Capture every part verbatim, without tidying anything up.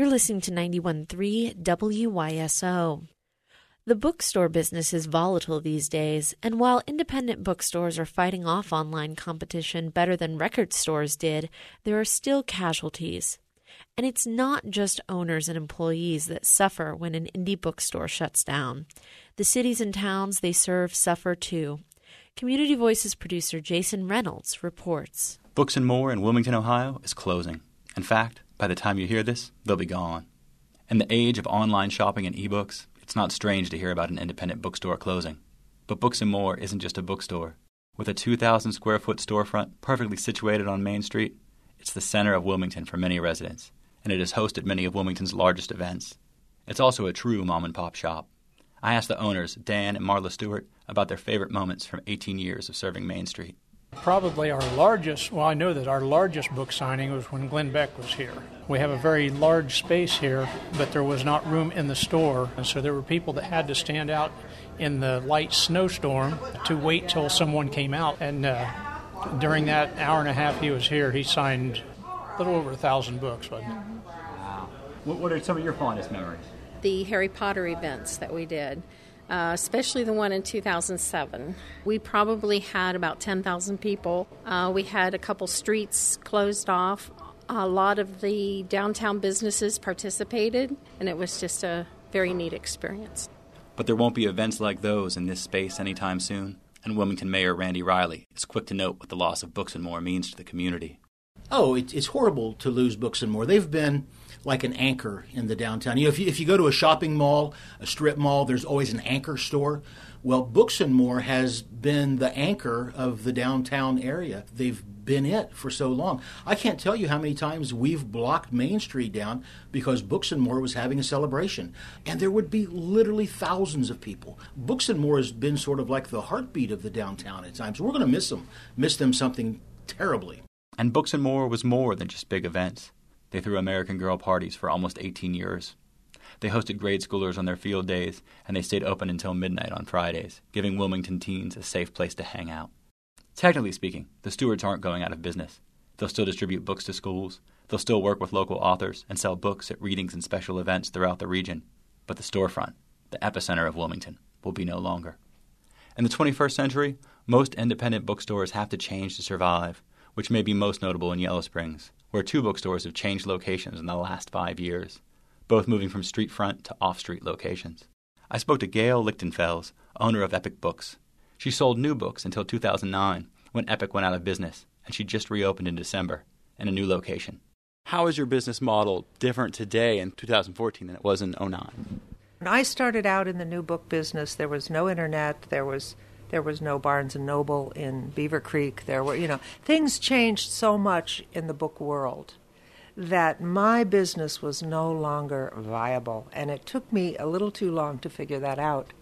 listening to ninety-one point three W Y S O. The bookstore business is volatile these days, and while independent bookstores are fighting off online competition better than record stores did, there are still casualties. And it's not just owners and employees that suffer when an indie bookstore shuts down. The cities and towns they serve suffer too. Community Voices producer Jason Reynolds reports. Books and More in Wilmington, Ohio is closing. In fact, by the time you hear this, they'll be gone. In the age of online shopping and ebooks, it's not strange to hear about an independent bookstore closing. But Books and More isn't just a bookstore. With a two thousand square foot storefront perfectly situated on Main Street, it's the center of Wilmington for many residents, and it has hosted many of Wilmington's largest events. It's also a true mom-and-pop shop. I asked the owners, Dan and Marla Stewart, about their favorite moments from eighteen years of serving Main Street. Probably our largest, well, I know that our largest book signing was when Glenn Beck was here. We have a very large space here, but there was not room in the store, and so there were people that had to stand out in the light snowstorm to wait till someone came out. And uh, during that hour and a half he was here, he signed a little over a thousand books, wasn't it? Wow. What, what are some of your fondest memories? The Harry Potter events that we did. Uh, especially the one in two thousand seven. We probably had about ten thousand people. Uh, we had a couple streets closed off. A lot of the downtown businesses participated, and it was just a very neat experience. But there won't be events like those in this space anytime soon, and Wilmington Mayor Randy Riley is quick to note what the loss of Books and More means to the community. Oh, it, it's horrible to lose Books and More. They've been like an anchor in the downtown. You know, if you, if you go to a shopping mall, a strip mall, there's always an anchor store. Well, Books and More has been the anchor of the downtown area. They've been it for so long. I can't tell you how many times we've blocked Main Street down because Books and More was having a celebration. And there would be literally thousands of people. Books and More has been sort of like the heartbeat of the downtown at times. We're going to miss them, miss them something terribly. And Books and More was more than just big events. They threw American Girl parties for almost eighteen years. They hosted grade schoolers on their field days, and they stayed open until midnight on Fridays, giving Wilmington teens a safe place to hang out. Technically speaking, the Stewarts aren't going out of business. They'll still distribute books to schools. They'll still work with local authors and sell books at readings and special events throughout the region. But the storefront, the epicenter of Wilmington, will be no longer. In the twenty-first century, most independent bookstores have to change to survive, which may be most notable in Yellow Springs, where two bookstores have changed locations in the last five years, both moving from street front to off-street locations. I spoke to Gail Lichtenfels, owner of Epic Books. She sold new books until two thousand nine, when Epic went out of business, and she just reopened in December in a new location. How is your business model different today in two thousand fourteen than it was in oh nine? When I started out in the new book business, there was no internet, there was There was no Barnes and Noble in Beaver Creek. There were, you know, things changed so much in the book world that my business was no longer viable. And it took me a little too long to figure that out.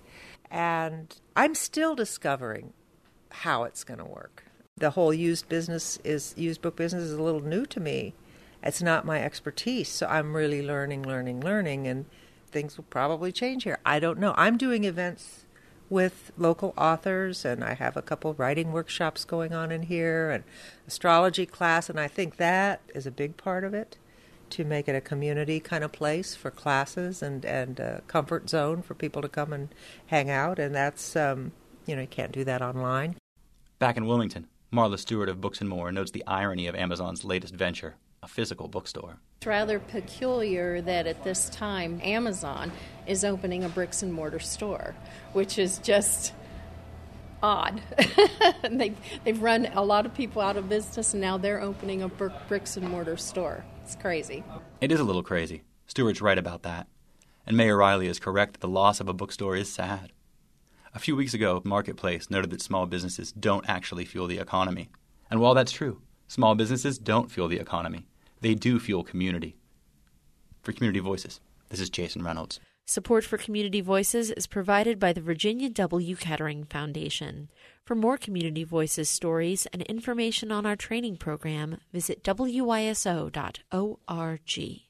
And I'm still discovering how it's going to work. The whole used business is, used book business is a little new to me. It's not my expertise. So I'm really learning, learning, learning. And things will probably change here. I don't know. I'm doing events with local authors, and I have a couple writing workshops going on in here, and astrology class, and I think that is a big part of it, to make it a community kind of place for classes and, and a comfort zone for people to come and hang out, and that's, um, you know, you can't do that online. Back in Wilmington, Marla Stewart of Books and More notes the irony of Amazon's latest venture, a physical bookstore. It's rather peculiar that at this time Amazon is opening a bricks and mortar store, which is just odd. they've, they've run a lot of people out of business, and now they're opening a bricks and mortar store. It's crazy. It is a little crazy. Stewart's right about that. And Mayor Riley is correct that the loss of a bookstore is sad. A few weeks ago, Marketplace noted that small businesses don't actually fuel the economy. And while that's true, small businesses don't fuel the economy. They do fuel community. For Community Voices, this is Jason Reynolds. Support for Community Voices is provided by the Virginia W. Kettering Foundation. For more Community Voices stories and information on our training program, visit W Y S O dot org.